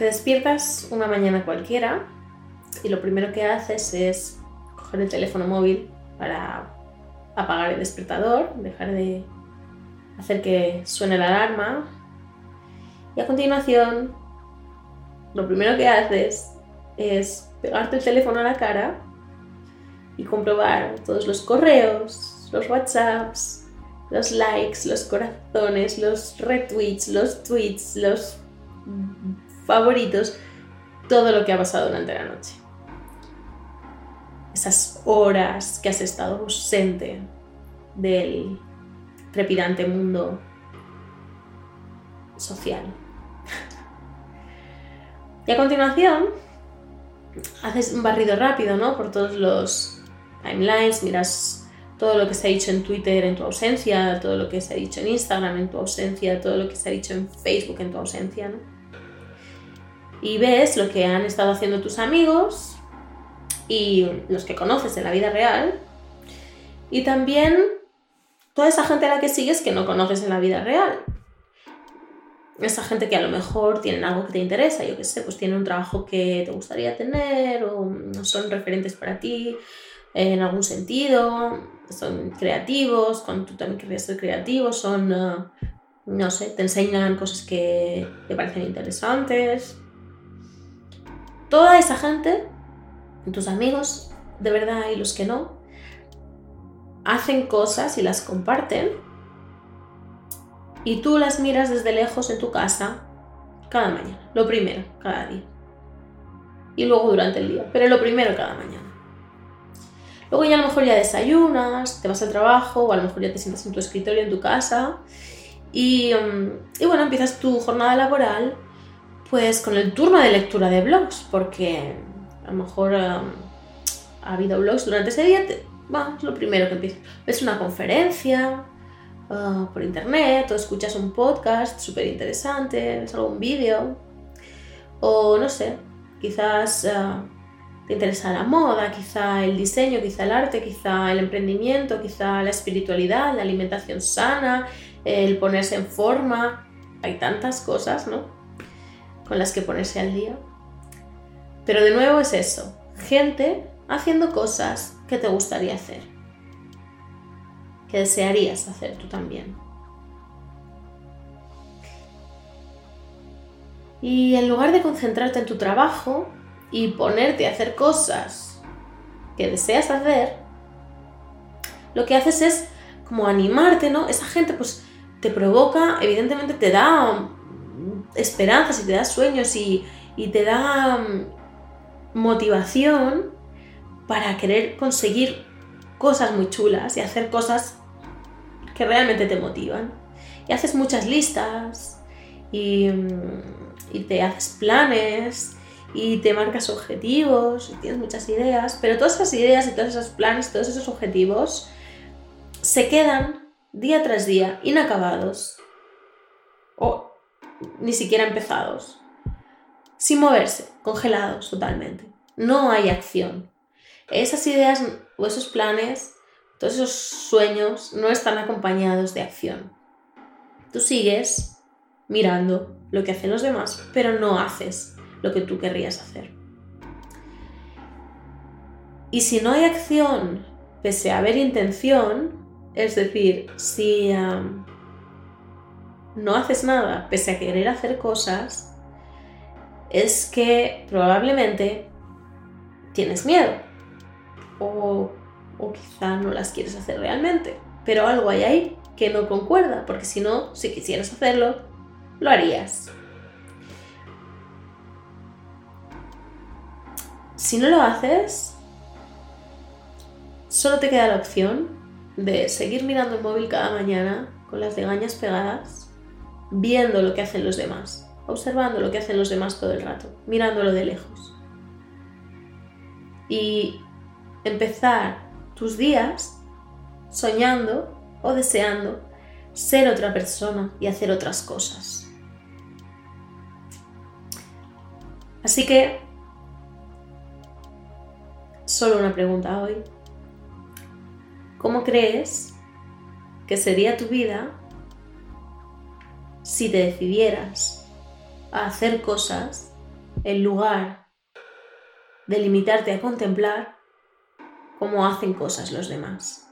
Te despiertas una mañana cualquiera y lo primero que haces es coger el teléfono móvil para apagar el despertador, dejar de hacer que suene la alarma, y a continuación lo primero que haces es pegarte el teléfono a la cara y comprobar todos los correos, los WhatsApps, los likes, los corazones, los retweets, los tweets, los favoritos, todo lo que ha pasado durante la noche. Esas horas que has estado ausente del trepidante mundo social. Y a continuación haces un barrido rápido, ¿no? Por todos los timelines, miras todo lo que se ha dicho en Twitter en tu ausencia, todo lo que se ha dicho en Instagram en tu ausencia, todo lo que se ha dicho en Facebook en tu ausencia, ¿no? Y ves lo que han estado haciendo tus amigos y los que conoces en la vida real, y también toda esa gente a la que sigues que no conoces en la vida real. Esa gente que a lo mejor tienen algo que te interesa, yo qué sé, pues tienen un trabajo que te gustaría tener o son referentes para ti en algún sentido, son creativos, cuando tú también querrías ser creativo, son, no sé, te enseñan cosas que te parecen interesantes. Toda esa gente, tus amigos de verdad y los que no, hacen cosas y las comparten y tú las miras desde lejos en tu casa cada mañana, lo primero, cada día, y luego durante el día, pero lo primero cada mañana. Luego ya a lo mejor ya desayunas, te vas al trabajo o a lo mejor ya te sientas en tu escritorio en tu casa y bueno, empiezas tu jornada laboral pues con el turno de lectura de blogs, porque a lo mejor ha habido blogs durante ese día, es lo primero que empiezas. Ves una conferencia por internet o escuchas un podcast súper interesante, ves algún vídeo o no sé, quizás te interesa la moda, quizá el diseño, quizá el arte, quizá el emprendimiento, quizá la espiritualidad, la alimentación sana, el ponerse en forma. Hay tantas cosas, ¿no?, con las que ponerse al día. Pero de nuevo es eso, gente haciendo cosas que te gustaría hacer, que desearías hacer tú también. Y en lugar de concentrarte en tu trabajo y ponerte a hacer cosas que deseas hacer, lo que haces es como animarte, ¿no? Esa gente pues te provoca, evidentemente te da esperanzas y te da sueños y te da motivación para querer conseguir cosas muy chulas y hacer cosas que realmente te motivan. Y haces muchas listas y te haces planes y te marcas objetivos y tienes muchas ideas, pero todas esas ideas y todos esos planes, todos esos objetivos se quedan día tras día inacabados o ni siquiera empezados, sin moverse, congelados totalmente. No hay acción. Esas ideas o esos planes, todos esos sueños no están acompañados de acción. Tú sigues mirando lo que hacen los demás, pero no haces lo que tú querrías hacer. Y si no hay acción, pese a haber intención, es decir, si no haces nada pese a querer hacer cosas, es que probablemente tienes miedo o quizá no las quieres hacer realmente, pero algo hay ahí que no concuerda, porque si no, si quisieras hacerlo, lo harías. Si no lo haces, solo te queda la opción de seguir mirando el móvil cada mañana con las legañas pegadas, viendo lo que hacen los demás, observando lo que hacen los demás todo el rato, mirándolo de lejos. Y empezar tus días soñando o deseando ser otra persona y hacer otras cosas. Así que, solo una pregunta hoy. ¿Cómo crees que sería tu vida si te decidieras a hacer cosas en lugar de limitarte a contemplar cómo hacen cosas los demás.